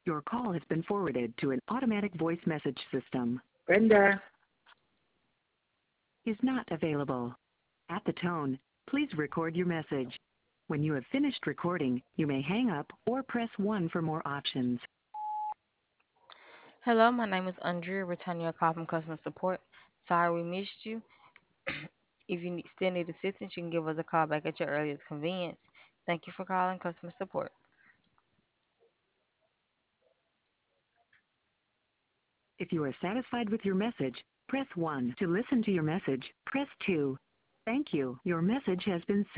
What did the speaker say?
Your call has been forwarded to an automatic voice message system. Brenda. Is not available. At the tone, please record your message. When you have finished recording, you may hang up or press 1 for more options. Hello, my name is Andrea, returning your call from customer support. Sorry we missed you. If you still need assistance, you can give us a call back at your earliest convenience. Thank you for calling customer support. If you are satisfied with your message, press 1. To listen to your message, press 2. Thank you. Your message has been sent.